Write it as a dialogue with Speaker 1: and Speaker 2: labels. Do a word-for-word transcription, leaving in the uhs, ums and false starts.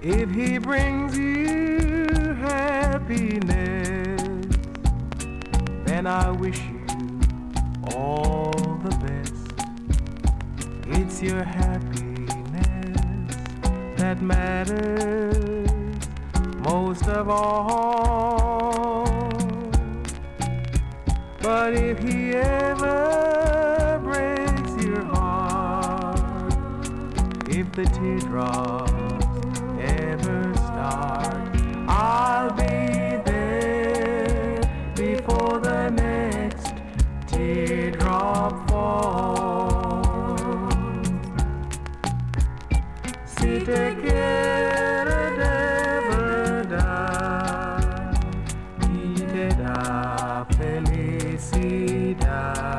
Speaker 1: If he brings you happiness, then I wish you all the best. It's your happiness that matters most of all. But if he ever breaks your heart, if the teardrops ever start, I'll be there before the next teardrop falls. Si te quiere de verdad y te da felicidad,